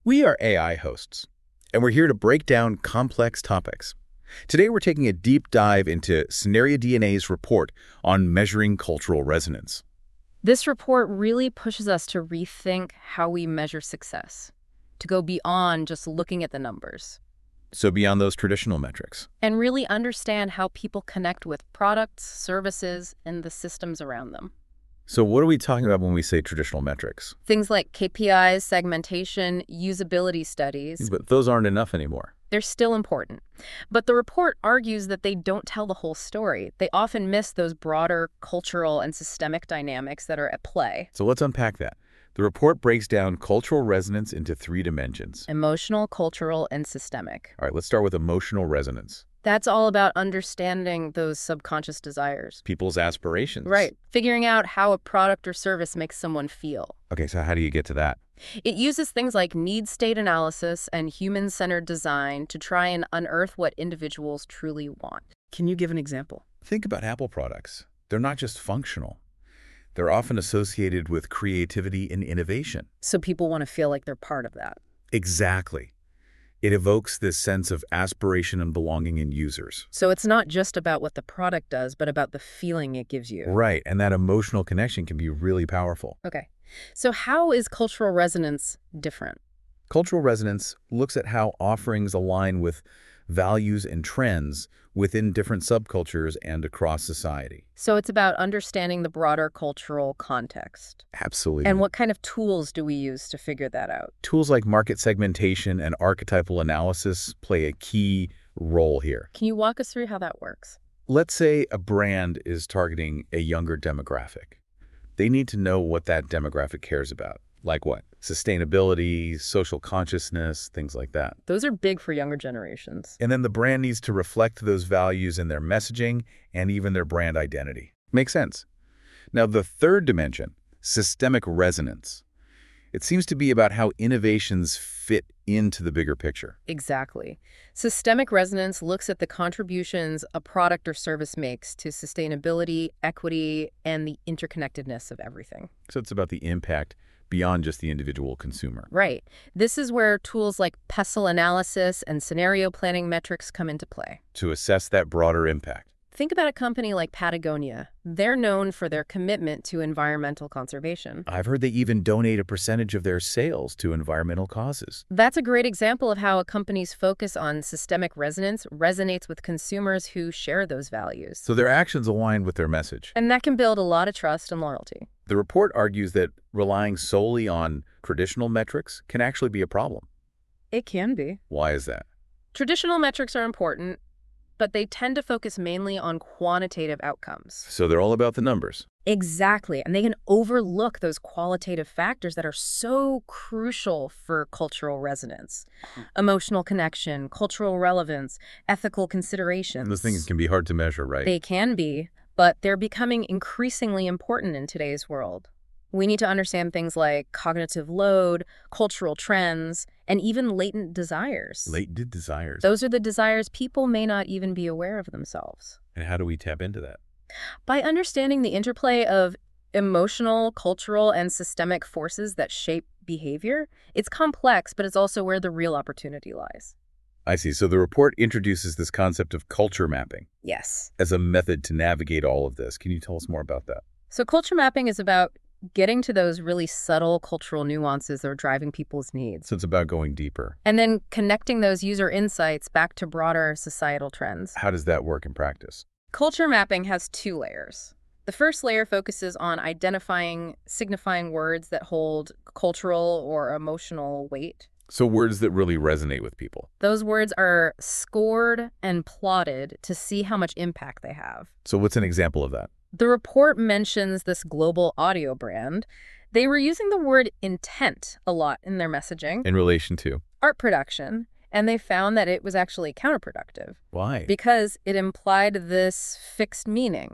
We are AI hosts, and we're here to break down complex topics. Today, we're taking a deep dive into Scenario DNA's report on measuring cultural resonance. This report really pushes us to rethink how we measure success, to go beyond just looking at the numbers, So beyond those traditional metrics. and really understand how people connect with products, services, and the systems around them. So what are we talking about when we say traditional metrics? Things like KPIs, segmentation, usability studies, But those aren't enough anymore. they're still important. But the report argues that they don't tell the whole story. They often miss those broader cultural and systemic dynamics that are at play. So let's unpack that. The report breaks down cultural resonance into three dimensions. Emotional, cultural, and systemic. All right, let's start with emotional resonance. That's all about understanding those subconscious desires. People's aspirations. Right. Figuring out how a product or service makes someone feel. Okay, so how do you get to that? It uses things like need state analysis and human-centered design to try and unearth what individuals truly want. Can you give an example? Think about Apple products. They're not just functional. They're often associated with creativity and innovation. So people want to feel like they're part of that. Exactly. It evokes this sense of aspiration and belonging in users. So it's not just about what the product does, but about the feeling it gives you. Right, and that emotional connection can be really powerful. Okay. So how is cultural resonance different? Cultural resonance looks at how offerings align with values and trends within different subcultures and across society. So it's about understanding the broader cultural context. Absolutely. And what kind of tools do we use to figure that out? Tools like market segmentation and archetypal analysis play a key role here. Can you walk us through how that works? Let's say a brand is targeting a younger demographic. They need to know what that demographic cares about. Like what? Sustainability, social consciousness, things like that. Those are big for younger generations. And then the brand needs to reflect those values in their messaging and even their brand identity. Makes sense. Now, the third dimension, systemic resonance. It seems to be about how innovations fit into the bigger picture. Exactly. Systemic resonance looks at the contributions a product or service makes to sustainability, equity, and the interconnectedness of everything. So it's about the impact beyond just the individual consumer. Right. This is where tools like PESTLE analysis and scenario planning metrics come into play. To assess that broader impact. Think about a company like Patagonia. They're known for their commitment to environmental conservation. I've heard they even donate a percentage of their sales to environmental causes. That's a great example of how a company's focus on systemic resonance resonates with consumers who share those values. So their actions align with their message. And that can build a lot of trust and loyalty. The report argues that relying solely on traditional metrics can actually be a problem. It can be. Why is that? Traditional metrics are important, but they tend to focus mainly on quantitative outcomes. So they're all about the numbers. Exactly. And they can overlook those qualitative factors that are so crucial for cultural resonance. Emotional connection, cultural relevance, ethical considerations. Those things can be hard to measure, right? They can be, but they're becoming increasingly important in today's world. We need to understand things like cognitive load, cultural trends, and even latent desires. Latent desires. Those are the desires people may not even be aware of themselves. And how do we tap into that? By understanding the interplay of emotional, cultural, and systemic forces that shape behavior, it's complex, but it's also where the real opportunity lies. I see. So the report introduces this concept of culture mapping Yes. as a method to navigate all of this. Can you tell us more about that? So culture mapping is about getting to those really subtle cultural nuances that are driving people's needs, So it's about going deeper. and then connecting those user insights back to broader societal trends. How does that work in practice? Culture mapping has two layers. The first layer focuses on identifying, signifying words that hold cultural or emotional weight. So words that really resonate with people. Those words are scored and plotted to see how much impact they have. So what's an example of that? The report mentions this global audio brand. They were using the word intent a lot in their messaging, In relation to? art production, and they found that it was actually counterproductive Why? because it implied this fixed meaning,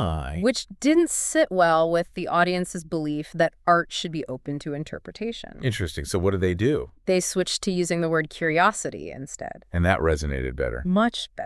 I which didn't sit well with the audience's belief that art should be open to interpretation. Interesting. So what do? They switched to using the word curiosity instead. And that resonated better. Much better.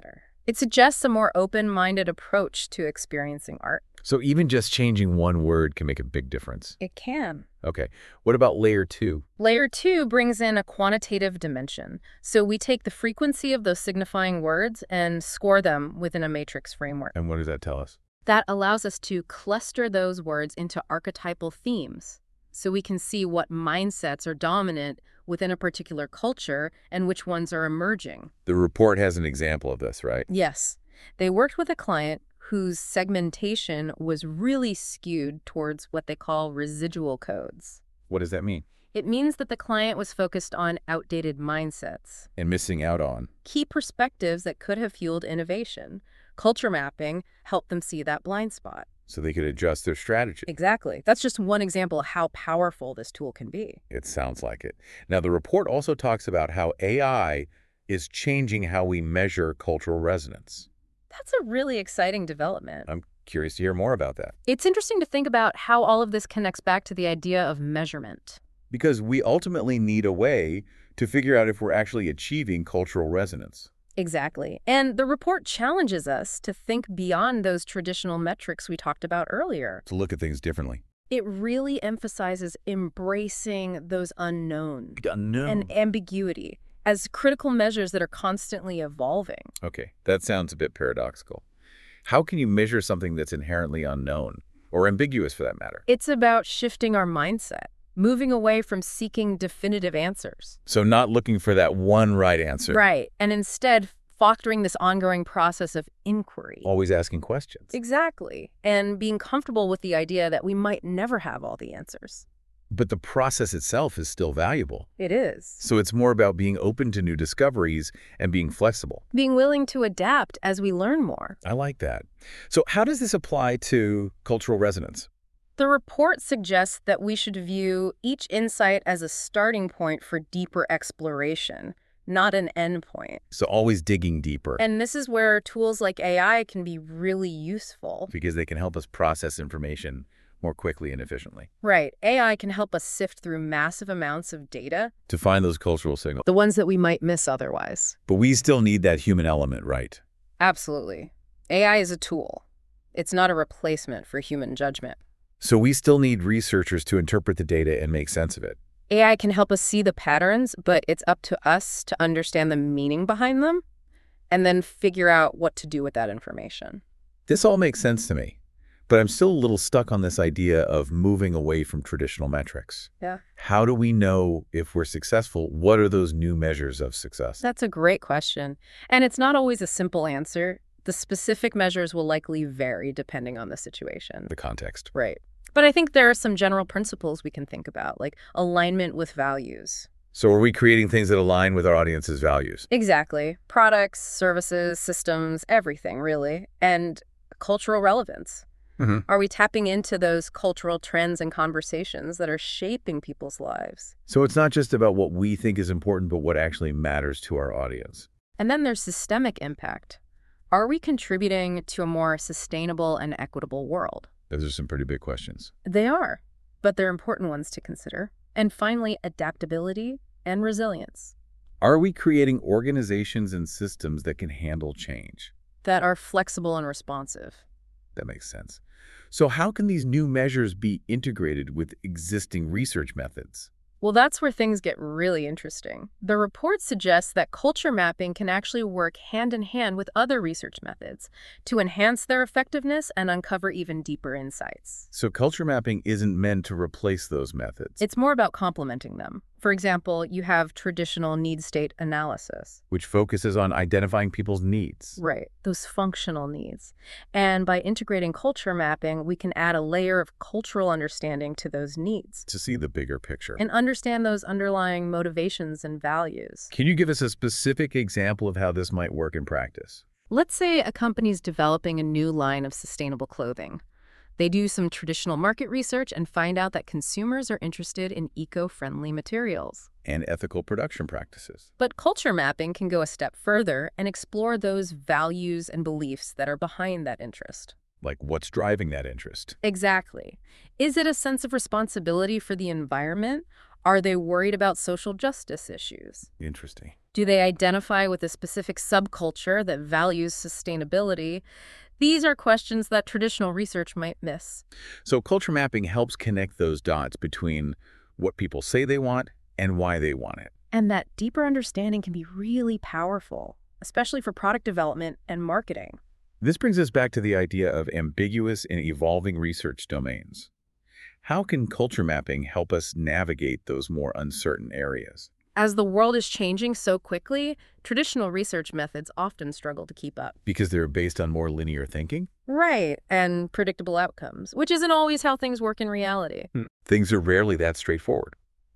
It suggests a more open-minded approach to experiencing art. So even just changing one word can make a big difference. It can. Okay. What about layer 2? Layer 2 brings in a quantitative dimension. So we take the frequency of those signifying words and score them within a matrix framework. And what does that tell us? That allows us to cluster those words into archetypal themes. So we can see what mindsets are dominant within a particular culture and which ones are emerging. The report has an example of this, right? Yes. They worked with a client whose segmentation was really skewed towards what they call residual codes. What does that mean? It means that the client was focused on outdated mindsets, And missing out on. key perspectives that could have fueled innovation. Culture mapping helped them see that blind spot. So they could adjust their strategy. Exactly. That's just one example of how powerful this tool can be. It sounds like it. Now, the report also talks about how AI is changing how we measure cultural resonance. That's a really exciting development. I'm curious to hear more about that. It's interesting to think about how all of this connects back to the idea of measurement. Because we ultimately need a way to figure out if we're actually achieving cultural resonance. Exactly. And the report challenges us to think beyond those traditional metrics we talked about earlier. To look at things differently. It really emphasizes embracing those unknown Unknown. and ambiguity as critical measures that are constantly evolving. Okay, that sounds a bit paradoxical. How can you measure something that's inherently unknown, or ambiguous for that matter? It's about shifting our mindset, moving away from seeking definitive answers. So not looking for that one right answer. Right. And instead, fostering this ongoing process of inquiry. Always asking questions. Exactly. And being comfortable with the idea that we might never have all the answers. But the process itself is still valuable. It is. So it's more about being open to new discoveries and being flexible. Being willing to adapt as we learn more. I like that. So how does this apply to cultural resonance? The report suggests that we should view each insight as a starting point for deeper exploration, not an endpoint. So always digging deeper. And this is where tools like AI can be really useful. Because they can help us process information more quickly and efficiently. Right. AI can help us sift through massive amounts of data, To find those cultural signals. the ones that we might miss otherwise. But we still need that human element, right? Absolutely. AI is a tool. It's not a replacement for human judgment. So we still need researchers to interpret the data and make sense of it. AI can help us see the patterns, but it's up to us to understand the meaning behind them and then figure out what to do with that information. This all makes sense to me, but I'm still a little stuck on this idea of moving away from traditional metrics. Yeah. How do we know if we're successful? What are those new measures of success? That's a great question. And it's not always a simple answer. The specific measures will likely vary depending on the situation. The context. Right. But I think there are some general principles we can think about, like alignment with values. So are we creating things that align with our audience's values? Exactly. Products, services, systems, everything, really. And cultural relevance. Mhm. Are we tapping into those cultural trends and conversations that are shaping people's lives? So it's not just about what we think is important, but what actually matters to our audience. And then there's systemic impact. Are we contributing to a more sustainable and equitable world? Those are some pretty big questions. They are, but they're important ones to consider. And finally, adaptability and resilience Are we creating organizations and systems that can handle change? that are flexible and responsive. That makes sense. So how can these new measures be integrated with existing research methods? Well, that's where things get really interesting. The report suggests that culture mapping can actually work hand in hand with other research methods to enhance their effectiveness and uncover even deeper insights. So culture mapping isn't meant to replace those methods, It's more about complementing them. For example, you have traditional need-state analysis. which focuses on identifying people's needs. Right, those functional needs. And by integrating culture mapping, we can add a layer of cultural understanding to those needs To see the bigger picture. and understand those underlying motivations and values. Can you give us a specific example of how this might work in practice? Let's say a company's developing a new line of sustainable clothing. They do some traditional market research and find out that consumers are interested in eco-friendly materials. And ethical production practices. But culture mapping can go a step further and explore those values and beliefs that are behind that interest. Like what's driving that interest? Exactly. Is it a sense of responsibility for the environment? Are they worried about social justice issues? Interesting. Do they identify with a specific subculture that values sustainability? These are questions that traditional research might miss. So culture mapping helps connect those dots between what people say they want and why they want it. And that deeper understanding can be really powerful, especially for product development and marketing. This brings us back to the idea of ambiguous and evolving research domains. How can culture mapping help us navigate those more uncertain areas? As the world is changing so quickly, traditional research methods often struggle to keep up. Because they're based on more linear thinking? Right, and predictable outcomes, which isn't always how things work in reality. Things are rarely that straightforward.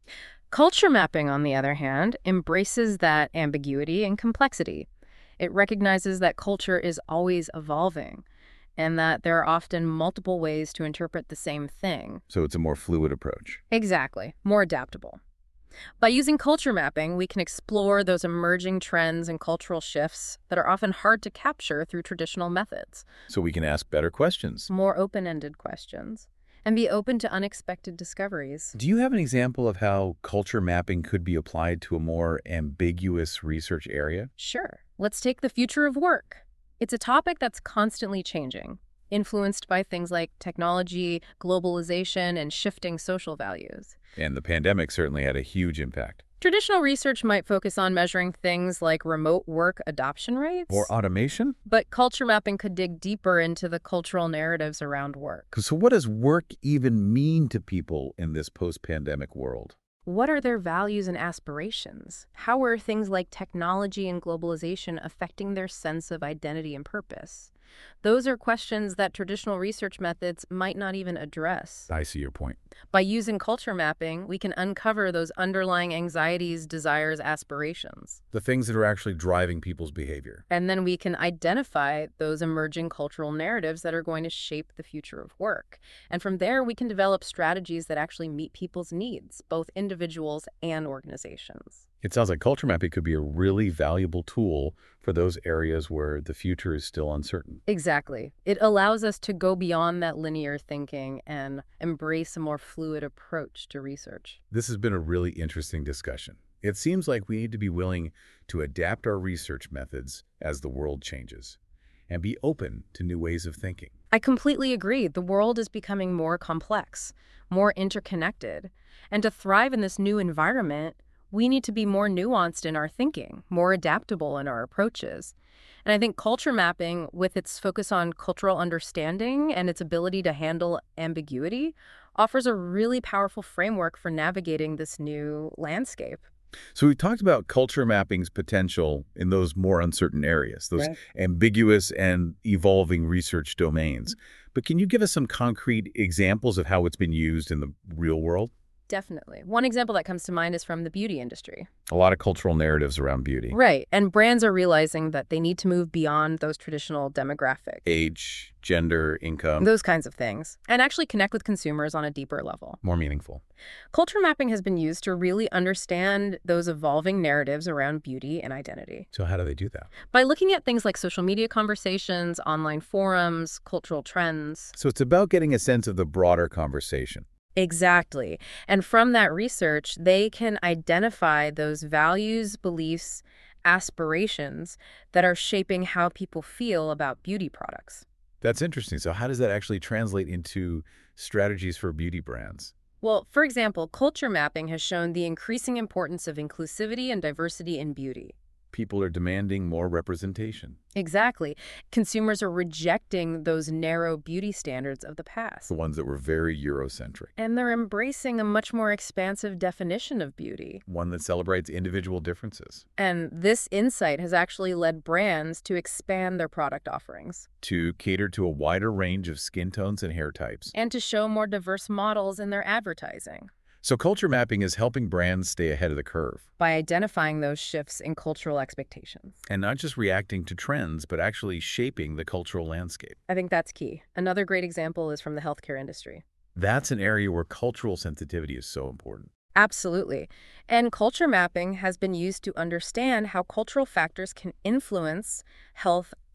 Culture mapping, on the other hand, embraces that ambiguity and complexity. It recognizes that culture is always evolving and that there are often multiple ways to interpret the same thing. So it's a more fluid approach. Exactly, more adaptable. By using culture mapping, we can explore those emerging trends and cultural shifts that are often hard to capture through traditional methods. So we can ask better questions. More open-ended questions, and be open to unexpected discoveries. Do you have an example of how culture mapping could be applied to a more ambiguous research area? Sure. Let's take the future of work. It's a topic that's constantly changing, influenced by things like technology, globalization, and shifting social values. And the pandemic certainly had a huge impact. Traditional research might focus on measuring things like remote work adoption rates. Or automation? But culture mapping could dig deeper into the cultural narratives around work. So what does work even mean to people in this post-pandemic world? What are their values and aspirations? How are things like technology and globalization affecting their sense of identity and purpose? Those are questions that traditional research methods might not even address. I see your point. By using culture mapping, we can uncover those underlying anxieties, desires, aspirations. The things that are actually driving people's behavior. And then we can identify those emerging cultural narratives that are going to shape the future of work. And from there, we can develop strategies that actually meet people's needs, both individuals and organizations. It sounds like culture mapping could be a really valuable tool for those areas where the future is still uncertain. Exactly. It allows us to go beyond that linear thinking and embrace a more fluid approach to research. This has been a really interesting discussion. It seems like we need to be willing to adapt our research methods as the world changes and be open to new ways of thinking. I completely agree. The world is becoming more complex, more interconnected. And to thrive in this new environment, we need to be more nuanced in our thinking, more adaptable in our approaches. And I think culture mapping, with its focus on cultural understanding and its ability to handle ambiguity, offers a really powerful framework for navigating this new landscape. So we talked about culture mapping's potential in those more uncertain areas, those Right. ambiguous and evolving research domains. But can you give us some concrete examples of how it's been used in the real world? Definitely. One example that comes to mind is from the beauty industry. A lot of cultural narratives around beauty. Right. And brands are realizing that they need to move beyond those traditional demographics, Age, gender, income, those kinds of things, and actually connect with consumers on a deeper level. more meaningful. Culture mapping has been used to really understand those evolving narratives around beauty and identity. So how do they do that? By looking at things like social media conversations, online forums, cultural trends. So it's about getting a sense of the broader conversation. Exactly. And from that research, they can identify those values, beliefs, aspirations that are shaping how people feel about beauty products. That's interesting. So how does that actually translate into strategies for beauty brands? Well, for example, culture mapping has shown the increasing importance of inclusivity and diversity in beauty. People are demanding more representation. Exactly. Consumers are rejecting those narrow beauty standards of the past. The ones that were very Eurocentric. And they're embracing a much more expansive definition of beauty. One that celebrates individual differences. And this insight has actually led brands to expand their product offerings To cater to a wider range of skin tones and hair types. and to show more diverse models in their advertising. So culture mapping is helping brands stay ahead of the curve. By identifying those shifts in cultural expectations. And not just reacting to trends, but actually shaping the cultural landscape. I think that's key. Another great example is from the healthcare industry. That's an area where cultural sensitivity is so important. Absolutely. And culture mapping has been used to understand how cultural factors can influence health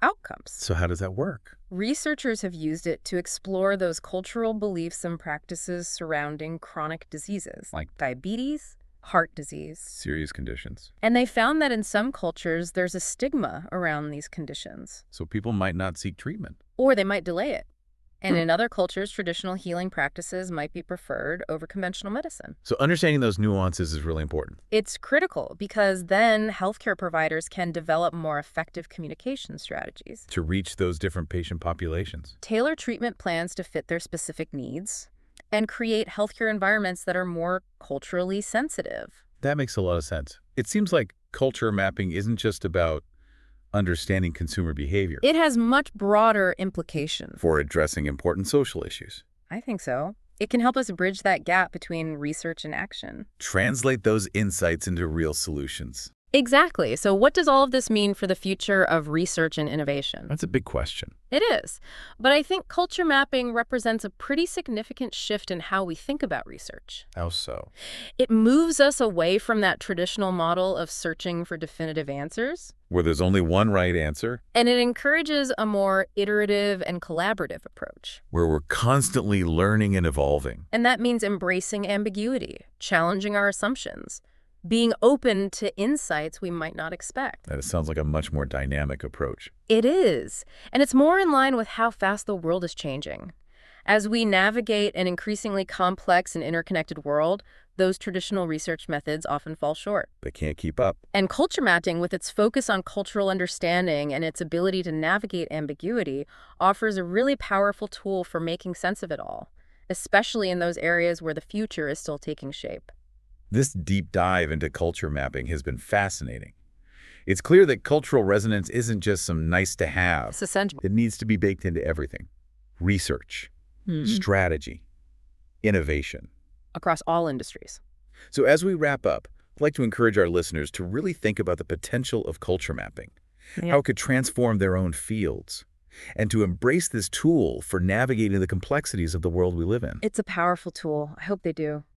outcomes. So how does that work? Researchers have used it to explore those cultural beliefs and practices surrounding chronic diseases like diabetes, heart disease. Serious conditions. And they found that in some cultures, there's a stigma around these conditions, So people might not seek treatment. or they might delay it. And in other cultures, traditional healing practices might be preferred over conventional medicine. So understanding those nuances is really important. It's critical because then healthcare providers can develop more effective communication strategies, To reach those different patient populations. tailor treatment plans to fit their specific needs, and create healthcare environments that are more culturally sensitive. That makes a lot of sense. It seems like culture mapping isn't just about understanding consumer behavior It has much broader implications. for addressing important social issues. I think so. It can help us bridge that gap between research and action. Translate those insights into real solutions. Exactly. So what does all of this mean for the future of research and innovation? That's a big question. It is. But I think culture mapping represents a pretty significant shift in how we think about research. How so? It moves us away from that traditional model of searching for definitive answers, Where there's only one right answer, and it encourages a more iterative and collaborative approach. where we're constantly learning and evolving. And that means embracing ambiguity, challenging our assumptions, being open to insights we might not expect. That sounds like a much more dynamic approach. It is, and it's more in line with how fast the world is changing. As we navigate an increasingly complex and interconnected world, those traditional research methods often fall short. They can't keep up. And culture mapping, with its focus on cultural understanding and its ability to navigate ambiguity, offers a really powerful tool for making sense of it all, especially in those areas where the future is still taking shape. This deep dive into culture mapping has been fascinating. It's clear that cultural resonance isn't just some nice to have. It's essential. It needs to be baked into everything. Research, strategy, innovation. Across all industries. So as we wrap up, I'd like to encourage our listeners to really think about the potential of culture mapping, how it could transform their own fields, and to embrace this tool for navigating the complexities of the world we live in. It's a powerful tool. I hope they do.